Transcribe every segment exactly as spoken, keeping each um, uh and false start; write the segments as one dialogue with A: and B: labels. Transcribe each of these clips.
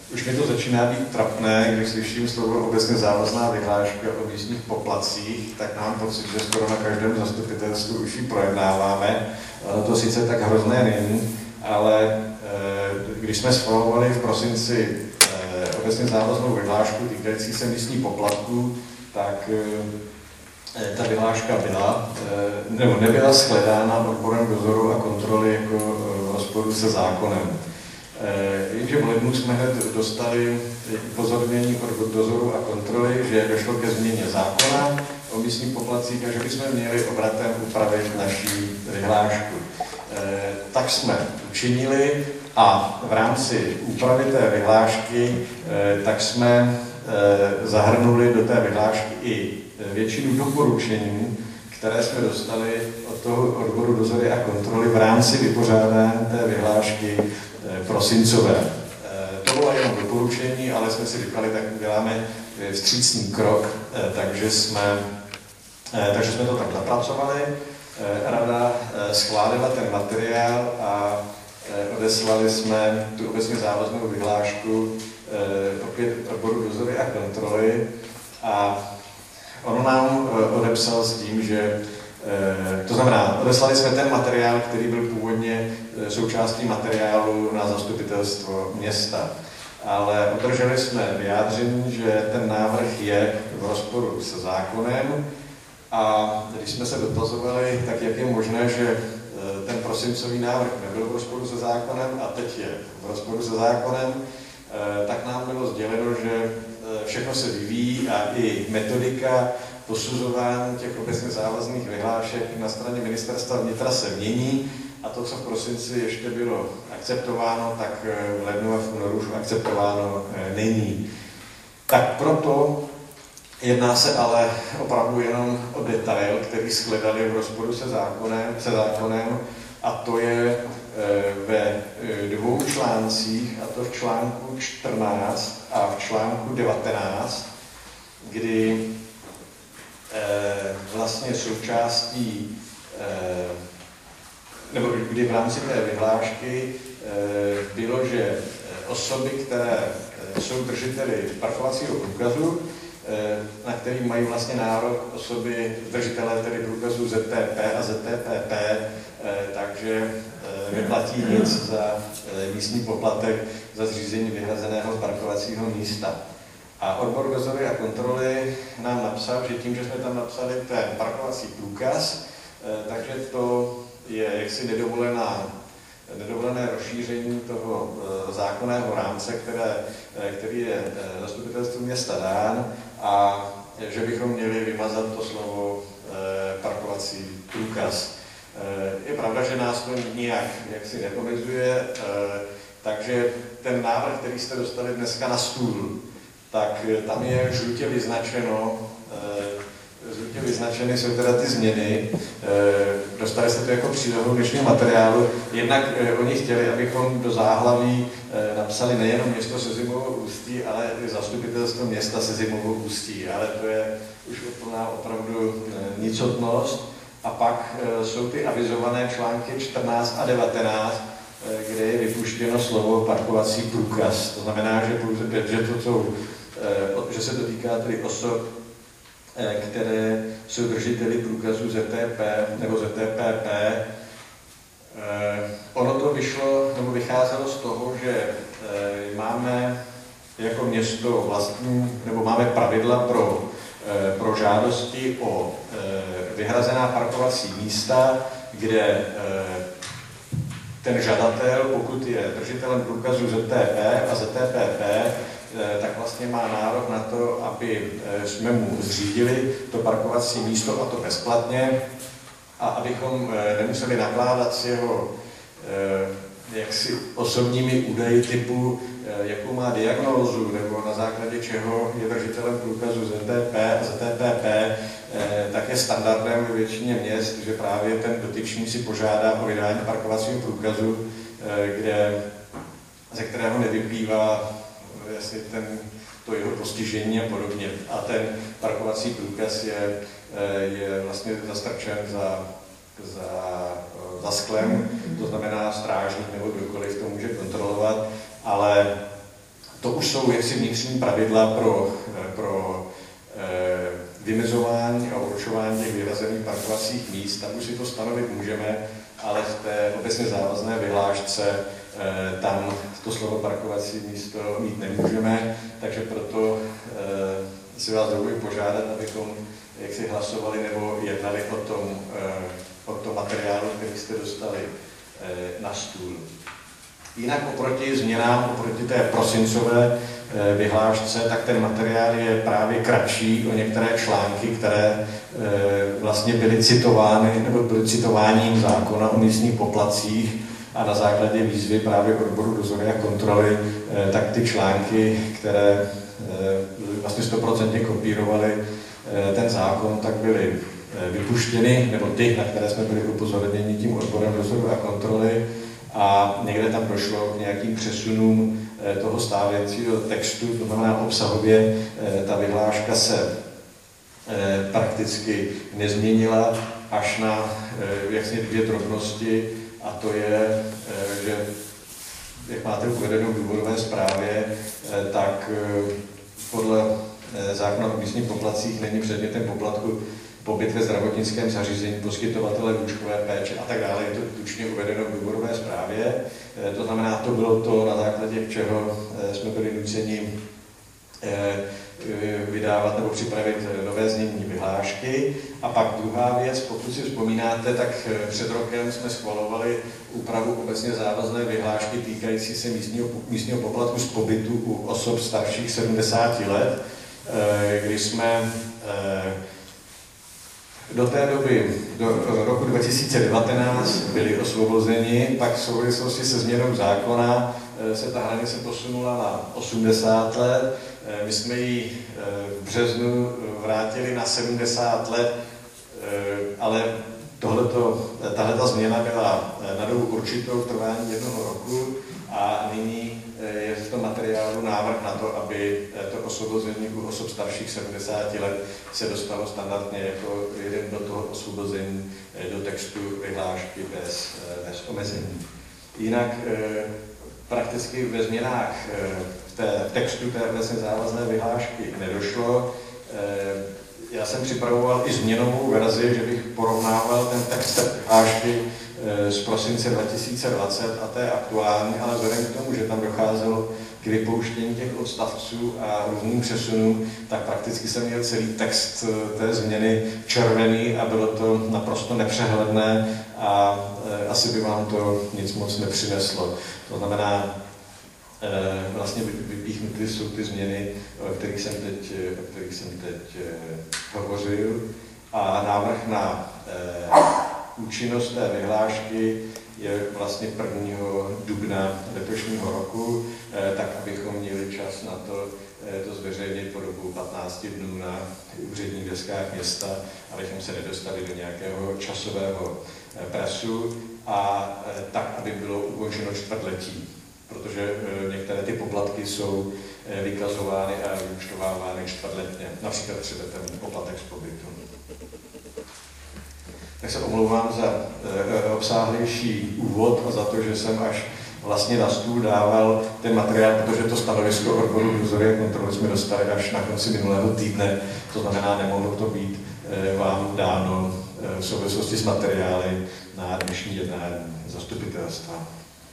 A: Už mi to začíná být trapné, když slyším slovo obecně závazná vyhláška o místních poplatcích, tak mám pocit, že skoro na každém zastupitelstvu už ji projednáváme. Ono to sice tak hrozné není, ale když jsme schvalovali v prosinci obecně závaznou vyhlášku týkající se místních poplatků, tak ta vyhláška byla, nebo nebyla shledána odborem dozoru a kontroly jako v rozporu se zákonem. Jenže v lednu jsme hned dostali upozornění od dozoru a kontroly, že došlo ke změně zákona o místních poplatcích a že bychom měli obratem upravit naší vyhlášku. Tak jsme učinili a v rámci úpravy té vyhlášky tak jsme zahrnuli do té vyhlášky i většinu doporučení, které jsme dostali od toho odboru dozory a kontroly v rámci vypořádání té vyhlášky prosincové. To bylo jenom doporučení, ale jsme si říkali, tak uděláme vstřícný krok, takže jsme, takže jsme to tak zapracovali. Rada schválila ten materiál a odeslali jsme tu obecně závaznou vyhlášku opět odboru dozory a kontroly a ono nám odepsal s tím, že to znamená, odeslali jsme ten materiál, který byl původně součástí materiálu na zastupitelstvo města, ale obdrželi jsme vyjádření, že ten návrh je v rozporu se zákonem a když jsme se dotazovali, tak jak je možné, že ten prosincový návrh nebyl v rozporu se zákonem a teď je v rozporu se zákonem, tak nám bylo sděleno, že všechno se vyvíjí a i metodika posuzování těch obecně závazných vyhlášek na straně ministerstva vnitra se mění a to, co v prosinci ještě bylo akceptováno, tak v lednu a v únoru už akceptováno není. Tak proto jedná se ale opravdu jenom o detail, který shledali v rozporu se zákonem, se zákonem a to je ve dvou článcích, a to v článku čtrnáct a v článku devatenáct, kdy vlastně součástí, nebo kdy v rámci té vyhlášky bylo, že osoby, které jsou držiteli parkovacího průkazu, na který mají vlastně nárok osoby držitelé tedy průkazu Z T P a Z T P P, takže neplatí nic za místní poplatek za zřízení vyhrazeného parkovacího místa. A odbor dozory a kontroly nám napsal, že tím, že jsme tam napsali ten parkovací průkaz, takže to je jaksi nedovolená, nedovolené rozšíření toho zákonného rámce, které, který je zastupitelstvu města dán a že bychom měli vymazat to slovo parkovací průkaz. Je pravda, že nás to nijak jaksi neomezuje, takže ten návrh, který jste dostali dneska na stůl, tak tam je žlutě vyznačeno, žlutě vyznačeny jsou teda ty změny. Dostali jste to jako přílohu dnešního materiálu. Jednak oni chtěli, abychom do záhlaví napsali nejenom město se Zimovou Ústí, ale i zastupitelstvo města se Zimovou Ústí. Ale to je už úplná opravdu nicotnost. A pak jsou ty avizované články čtrnáct a devatenáct, kde je vypuštěno slovo parkovací průkaz. To znamená, že, že, to jsou, že se to týká tedy osob, které jsou držiteli průkazu Z T P nebo Z T P P. Ono to vyšlo, nebo vycházelo z toho, že máme jako město vlastní, nebo máme pravidla pro, pro žádosti o vyhrazená parkovací místa, kde ten žadatel, pokud je držitelem průkazu Z T P a Z T P P, tak vlastně má nárok na to, aby jsme mu zřídili to parkovací místo a to bezplatně a abychom nemuseli nakládat s jeho jaksi osobními údaji typu, jakou má diagnózu nebo na základě čeho je držitelem průkazu Z T P a Z T P P, tak je standardem ve většině měst, že právě ten dotyčný si požádá o vydání parkovacího průkazu, kde, ze kterého nevyplývá jasně ten, to jeho postižení a podobně. A ten parkovací průkaz je, je vlastně zastrčen za, za, za sklem, to znamená strážník nebo kdokoliv to může kontrolovat, ale to už jsou jaksi vnitřní pravidla pro, pro e, vymezování a určování těch vyhrazených parkovacích míst. Tam už si to stanovit můžeme, ale v té obecně závazné vyhlášce e, tam to slovo parkovací místo mít nemůžeme, takže proto e, si vás dovoluji požádat, abychom jak si hlasovali nebo jednali o tom, e, o tom materiálu, který jste dostali e, na stůl. Jinak oproti změnám, oproti té prosincové vyhlášce, tak ten materiál je právě kratší o některé články, které vlastně byly citovány, nebo byly citováním zákona o místních poplatcích a na základě výzvy právě odboru dozoru a kontroly, tak ty články, které vlastně sto procent kopírovaly ten zákon, tak byly vypuštěny, nebo ty, na které jsme byli upozorněni tím odborem dozoru a kontroly, a někde tam došlo k nějakým přesunům toho stávajícího textu, to znamená obsahově ta vyhláška se prakticky nezměnila až na jasně dvě drobnosti, a to je, že jak máte uvedeno v důvodové zprávě, tak podle zákona o místních poplatcích není předmětem poplatku pobyt ve zdravotnickém zařízení, poskytovatele lůžkové péče a tak dále. Je to tučně uvedeno v důvodové zprávě. To znamená, to bylo to, na základě čeho jsme byli nuceni vydávat nebo připravit nové znění vyhlášky. A pak druhá věc, pokud si vzpomínáte, tak před rokem jsme schvalovali úpravu obecně závazné vyhlášky týkající se místního, místního poplatku z pobytu u osob starších sedmdesáti let, kdy jsme do té doby, do roku dva tisíce devatenáct, byli osvobozeni, pak v souvislosti se změnou zákona se ta hranice posunula na osmdesát let. My jsme ji v březnu vrátili na sedmdesát let, ale tahleta změna byla na dobu určitou v trvání jednoho roku a nyní je v tom materiálu návrh na to, aby to osvobození u osob starších sedmdesáti let se dostalo standardně jako jeden do toho osvobození do textu vyhlášky bez, bez omezení. Jinak prakticky ve změnách v té textu té obecně závazné vyhlášky nedošlo. Já jsem připravoval i změnovou verzi, že bych porovnával ten text vyhlášky z prosince dva tisíce dvacet a té aktuální, ale vzhledem k tomu, že tam docházelo k vypouštění těch odstavců a různým přesunům, tak prakticky jsem měl celý text té změny červený a bylo to naprosto nepřehledné a asi by vám to nic moc nepřineslo. To znamená, vlastně vypíchnuty jsou ty změny, o kterých jsem teď, o kterých jsem teď hovořil, a návrh na účinnost té vyhlášky je vlastně prvního dubna letošního roku, tak abychom měli čas na to, to zveřejnit po dobu patnácti dnů na úředních deskách města, abychom se nedostali do nějakého časového presu, a tak, aby bylo ukončeno čtvrtletí, protože některé ty poplatky jsou vykazovány a vyúčtovávány čtvrtletně, například třeba ten poplatek z pobytu. Tak se omlouvám za e, obsáhlejší úvod a za to, že jsem až vlastně na stůl dával ten materiál, protože to stanovisko odboru dozoru a kontroly jsme dostali až na konci minulého týdne, to znamená, nemohlo to být e, vám dáno e, v souvislosti s materiály na dnešní jednání zastupitelstva.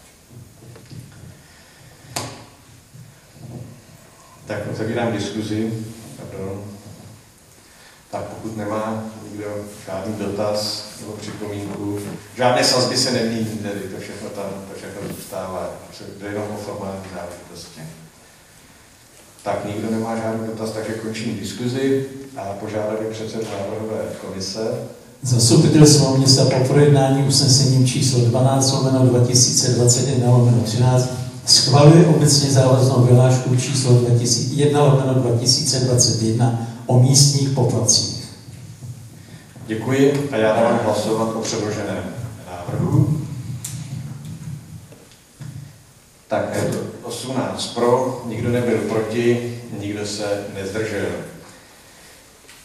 A: Tak otevírám diskuzi. Pardon. Tak pokud nemá nikdo žádný dotaz nebo připomínku, žádné sazby se nemění, tedy to všechno tam, to všechno zůstává, to je jenom o formální záležitosti. Tak nikdo nemá žádný dotaz, takže končím diskuzi a požádal bych předsedu návrhové komise.
B: Zastupitelstvo města po projednání usnesením číslo dvanáct lomeno dva tisíce dvacet jedna lomeno třináct schvaluje obecně závaznou vyhlášku číslo jedna lomeno dva tisíce dvacet jedna o místních poplatcích.
A: Děkuji a já dávám hlasovat o předloženém návrhu. Tak je to osmnáct pro, nikdo nebyl proti, nikdo se nezdržel.